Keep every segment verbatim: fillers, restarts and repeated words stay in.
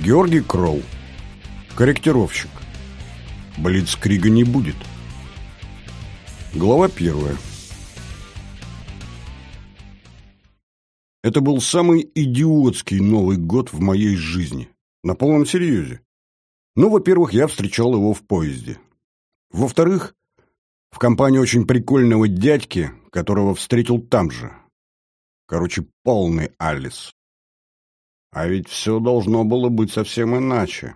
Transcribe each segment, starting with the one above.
Георгий Кролл. Корректировщик. Блицкрига не будет. Глава первая. Это был самый идиотский Новый год в моей жизни. На полном серьезе. Ну, во-первых, я встречал его в поезде. Во-вторых, в компании очень прикольного дядьки, которого встретил там же. Короче, полный Алис. А ведь все должно было быть совсем иначе.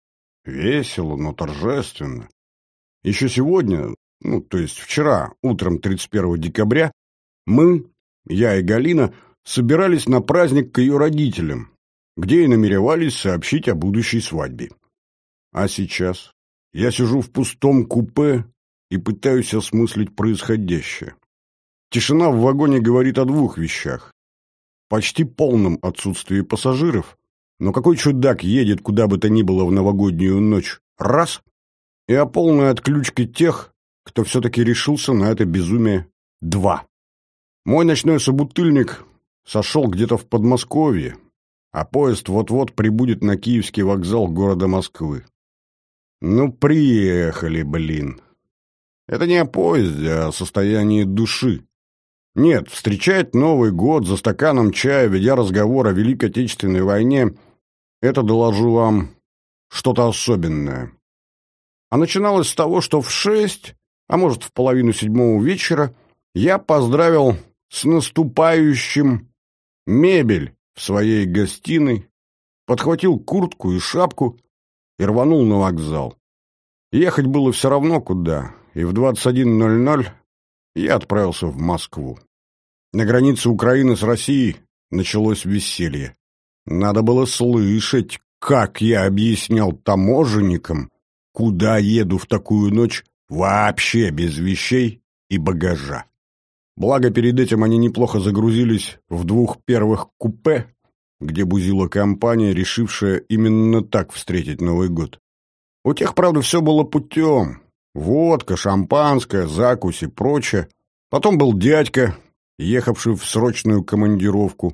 Весело, но торжественно. Еще сегодня, ну, то есть вчера, утром тридцать первого декабря, мы, я и Галина, собирались на праздник к ее родителям, где и намеревались сообщить о будущей свадьбе. А сейчас я сижу в пустом купе и пытаюсь осмыслить происходящее. Тишина в вагоне говорит о двух вещах. Почти полном отсутствии пассажиров, но какой чудак едет куда бы то ни было в новогоднюю ночь, раз, и о полной отключке тех, кто все-таки решился на это безумие, два. Мой ночной собутыльник сошел где-то в Подмосковье, а поезд вот-вот прибудет на Киевский вокзал города Москвы. Ну, приехали, блин. Это не о поезде, а о состоянии души. Нет, встречать Новый год за стаканом чая, ведя разговор о Великой Отечественной войне, это, доложу вам, что-то особенное. А начиналось с того, что в шесть, а может в половину седьмого вечера, я поздравил с наступающим мебель в своей гостиной, подхватил куртку и шапку и рванул на вокзал. Ехать было все равно куда, и в двадцать один ноль ноль я отправился в Москву. На границе Украины с Россией началось веселье. Надо было слышать, как я объяснял таможенникам, куда еду в такую ночь вообще без вещей и багажа. Благо, перед этим они неплохо загрузились в двух первых купе, где бузила компания, решившая именно так встретить Новый год. У тех, правда, все было путем. Водка, шампанское, закусь и прочее. Потом был дядька, ехавший в срочную командировку.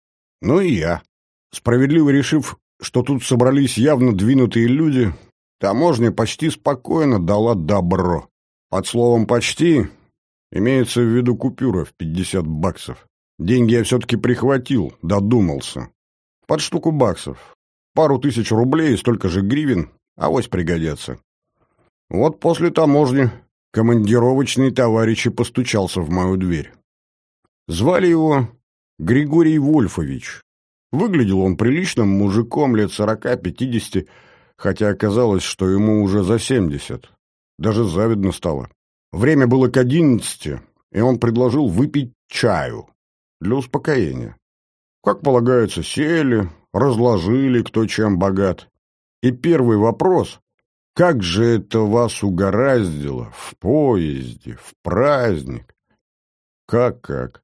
Ну и я. Справедливо решив, что тут собрались явно двинутые люди, таможня почти спокойно дала добро. Под словом «почти» имеется в виду купюра в пятьдесят баксов. Деньги я все-таки прихватил, додумался. Под штуку баксов. Пару тысяч рублей и столько же гривен, авось пригодятся. Вот после таможни командировочный товарищ и постучался в мою дверь. Звали его Григорий Вольфович. Выглядел он приличным мужиком лет сорока-пятидесяти, хотя оказалось, что ему уже за семьдесят. Даже завидно стало. Время было к одиннадцати, и он предложил выпить чаю для успокоения. Как полагается, сели, разложили, кто чем богат. И первый вопрос: как же это вас угораздило в поезде, в праздник? Как-как?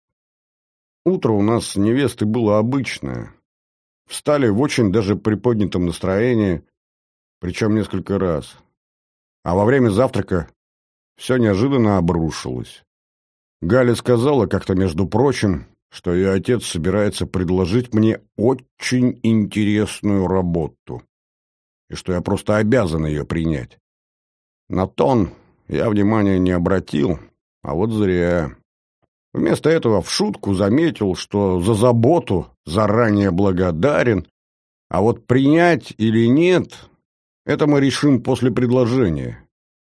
Утро у нас с невестой было обычное. Встали в очень даже приподнятом настроении, причем несколько раз. А во время завтрака все неожиданно обрушилось. Галя сказала как-то, между прочим, что ее отец собирается предложить мне очень интересную работу, и что я просто обязан ее принять. На тон я внимания не обратил, а вот зря. Вместо этого в шутку заметил, что за заботу заранее благодарен, а вот принять или нет, это мы решим после предложения.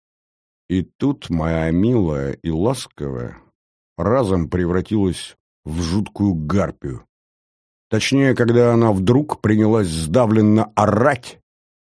И тут моя милая и ласковая разом превратилась в жуткую гарпию. Точнее, когда она вдруг принялась сдавленно орать,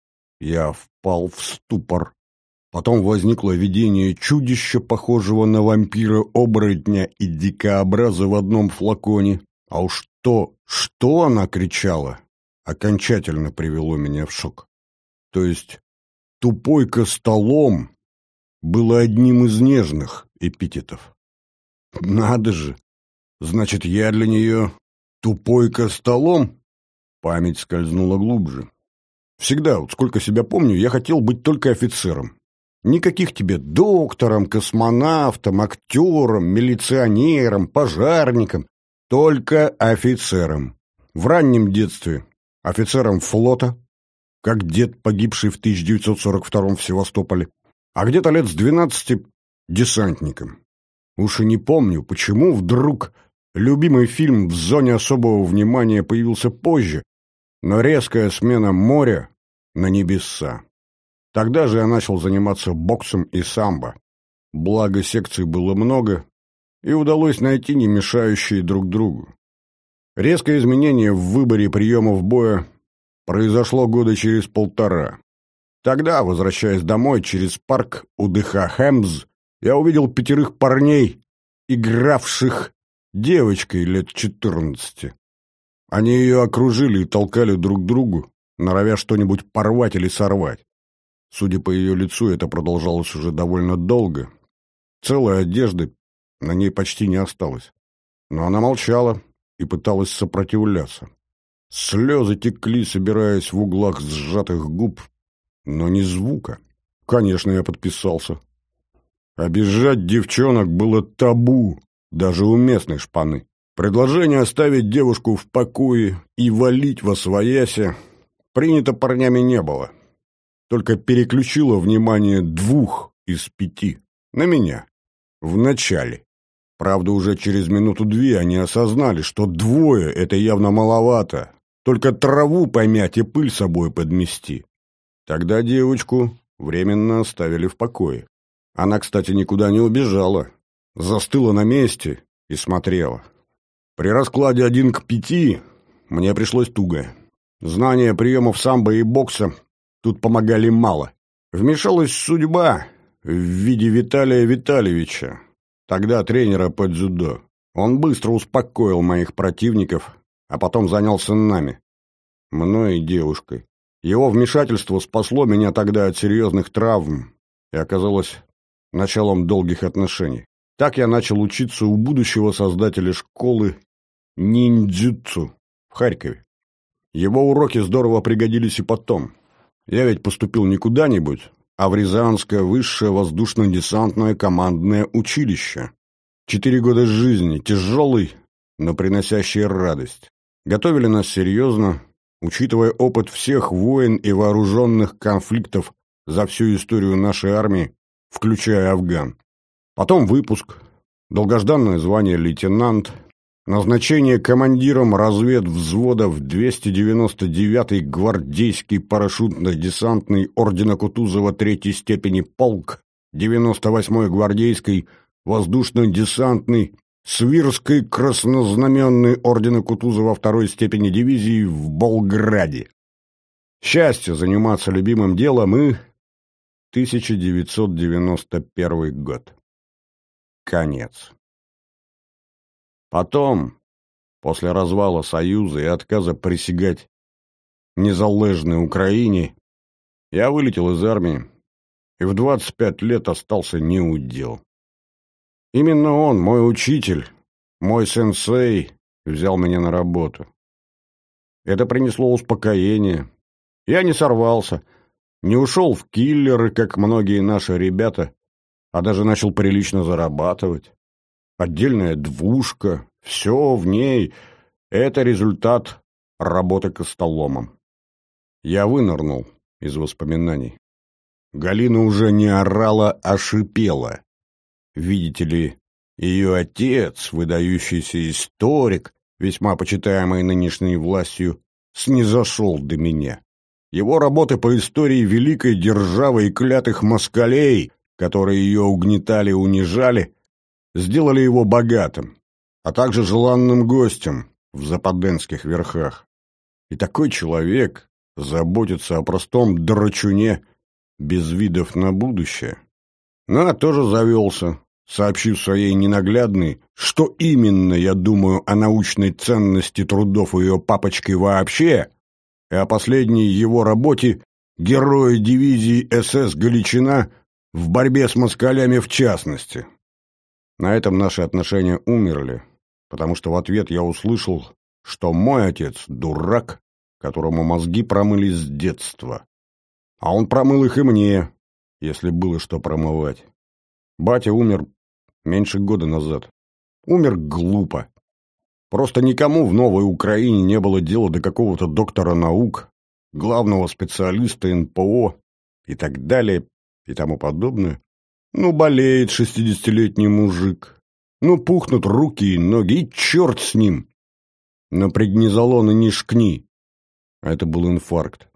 я впал в ступор. Потом возникло видение чудища, похожего на вампира-оборотня и дикообраза в одном флаконе. А уж то, что она кричала, окончательно привело меня в шок. То есть «тупой-ка столом» было одним из нежных эпитетов. Надо же! Значит, я для нее «тупой-ка столом»? Память скользнула глубже. Всегда, вот сколько себя помню, я хотел быть только офицером. Никаких тебе доктором, космонавтом, актером, милиционером, пожарником. Только офицером. В раннем детстве офицером флота, как дед, погибший в тысяча девятьсот сорок втором в Севастополе, а где-то лет с двенадцати десантником. Уж и не помню, почему вдруг любимый фильм в зоне особого внимания появился позже, но резкая смена моря на небеса. Тогда же я начал заниматься боксом и самбо. Благо секций было много, и удалось найти не мешающие друг другу. Резкое изменение в выборе приемов боя произошло года через полтора. Тогда, возвращаясь домой через парк у ДХ Хэмс, я увидел пятерых парней, игравших девочкой лет четырнадцати. Они ее окружили и толкали друг другу, норовя что-нибудь порвать или сорвать. Судя по ее лицу, это продолжалось уже довольно долго. Целой одежды на ней почти не осталось. Но она молчала и пыталась сопротивляться. Слезы текли, собираясь в углах сжатых губ, но ни звука. Конечно, я подписался. Обижать девчонок было табу, даже у местной шпаны. Предложение оставить девушку в покое и валить восвояси принято парнями не было. Только переключило внимание двух из пяти на меня. В начале. Правда, уже через минуту-две они осознали, что двое — это явно маловато. Только траву помять и пыль собой подмести. Тогда девочку временно оставили в покое. Она, кстати, никуда не убежала. Застыла на месте и смотрела. При раскладе один к пяти мне пришлось туго. Знания приемов самбо и бокса тут помогали мало. Вмешалась судьба в виде Виталия Витальевича, тогда тренера по дзюдо. Он быстро успокоил моих противников, а потом занялся нами, мной и девушкой. Его вмешательство спасло меня тогда от серьезных травм и оказалось началом долгих отношений. Так я начал учиться у будущего создателя школы ниндзюцу в Харькове. Его уроки здорово пригодились и потом. Я ведь поступил не куда-нибудь, а в Рязанское высшее воздушно-десантное командное училище. Четыре года жизни, тяжелый, но приносящий радость. Готовили нас серьезно, учитывая опыт всех войн и вооруженных конфликтов за всю историю нашей армии, включая Афган. Потом выпуск, долгожданное звание лейтенант, назначение командиром разведвзвода в двести девяносто девятый гвардейский парашютно-десантный ордена Кутузова третьей степени полк, девяносто восьмой гвардейский воздушно-десантный Свирской краснознаменный ордена Кутузова второй степени дивизии в Болграде. Счастье заниматься любимым делом и тысяча девятьсот девяносто первый год. Конец. Потом, после развала Союза и отказа присягать незалежной Украине, я вылетел из армии и в двадцать пять лет остался неудел. Именно он, мой учитель, мой сенсей, взял меня на работу. Это принесло успокоение. Я не сорвался, не ушел в киллеры, как многие наши ребята, а даже начал прилично зарабатывать. Отдельная двушка, все в ней — это результат работы костоломом. Я вынырнул из воспоминаний. Галина уже не орала, а шипела. Видите ли, ее отец, выдающийся историк, весьма почитаемый нынешней властью, снизошел до меня. Его работы по истории великой державы и клятых москалей, которые ее угнетали и унижали, сделали его богатым, а также желанным гостем в западенских верхах. И такой человек заботится о простом драчуне без видов на будущее. Ну, а тоже завелся, сообщив своей ненаглядной, что именно я думаю о научной ценности трудов ее папочки вообще, и о последней его работе героя дивизии СС «Галичина» в борьбе с москалями в частности. На этом наши отношения умерли, потому что в ответ я услышал, что мой отец — дурак, которому мозги промыли с детства. А он промыл их и мне, если было что промывать. Батя умер меньше года назад. Умер глупо. Просто никому в Новой Украине не было дела до какого-то доктора наук, главного специалиста эн пэ о и так далее и тому подобное. Ну, болеет шестидесятилетний мужик. Ну, пухнут руки и ноги, и черт с ним. На преднизолон и не шкни. А это был инфаркт.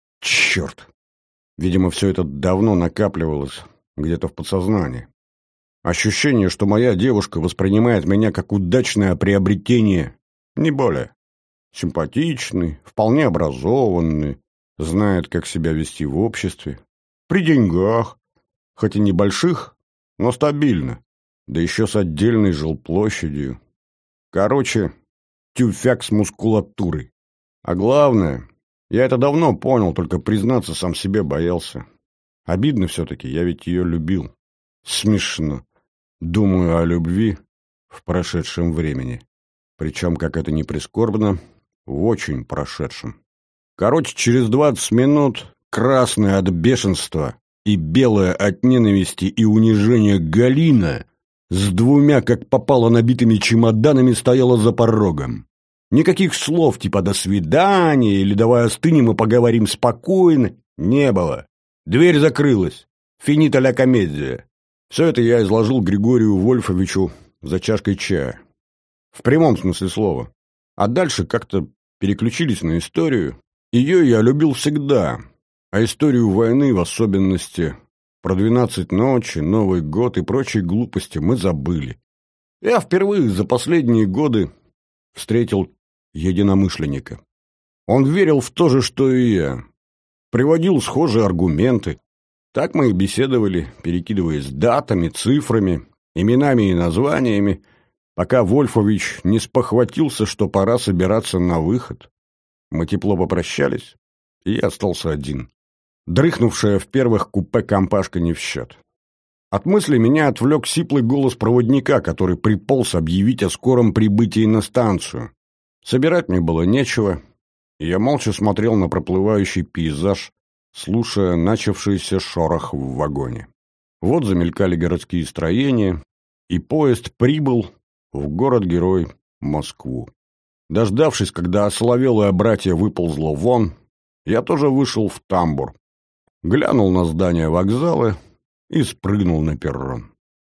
Черт. Видимо, все это давно накапливалось где-то в подсознании. Ощущение, что моя девушка воспринимает меня как удачное приобретение, не более. Симпатичный, вполне образованный, знает, как себя вести в обществе. При деньгах, хоть и небольших, но стабильно. Да еще с отдельной жилплощадью. Короче, тюфяк с мускулатурой. А главное, я это давно понял, только признаться сам себе боялся. Обидно все-таки, я ведь ее любил. Смешно. Думаю о любви в прошедшем времени. Причем, как это ни прискорбно, в очень прошедшем. Короче, через двадцать минут красная от бешенства и белая от ненависти и унижения Галина с двумя, как попало, набитыми чемоданами стояла за порогом. Никаких слов типа «до свидания» или «давай остынем и поговорим спокойно» не было. Дверь закрылась. Финита ля комедия. Все это я изложил Григорию Вольфовичу за чашкой чая. В прямом смысле слова. А дальше как-то переключились на историю. Ее я любил всегда. А историю войны в особенности, про двенадцать ночи, Новый год и прочие глупости мы забыли. Я впервые за последние годы встретил единомышленника. Он верил в то же, что и я. Приводил схожие аргументы. Так мы и беседовали, перекидываясь датами, цифрами, именами и названиями, пока Вольфович не спохватился, что пора собираться на выход. Мы тепло попрощались, и я остался один. Дрыхнувшая в первых купе компашка не в счет. От мысли меня отвлек сиплый голос проводника, который приполз объявить о скором прибытии на станцию. Собирать мне было нечего, и я молча смотрел на проплывающий пейзаж, слушая начавшийся шорох в вагоне. Вот замелькали городские строения, и поезд прибыл в город-герой Москву. Дождавшись, когда осоловелое братье выползло вон, я тоже вышел в тамбур, глянул на здание вокзала и спрыгнул на перрон.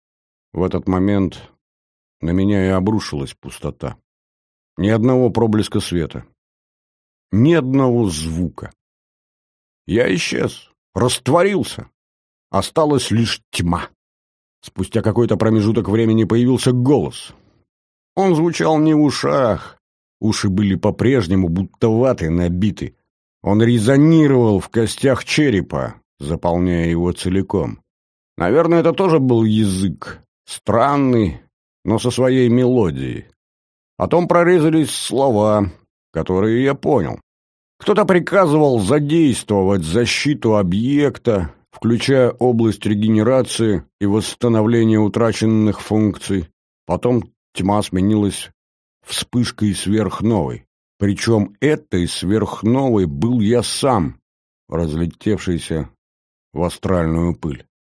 В этот момент на меня и обрушилась пустота. Ни одного проблеска света, ни одного звука. Я исчез, растворился. Осталась лишь тьма. Спустя какой-то промежуток времени появился голос. Он звучал не в ушах. Уши были по-прежнему будто ватой набиты. Он резонировал в костях черепа, заполняя его целиком. Наверное, это тоже был язык. Странный, но со своей мелодией. Потом прорезались слова, которые я понял. Кто-то приказывал задействовать защиту объекта, включая область регенерации и восстановления утраченных функций. Потом тьма сменилась вспышкой сверхновой. Причем этой сверхновой был я сам, разлетевшийся в астральную пыль.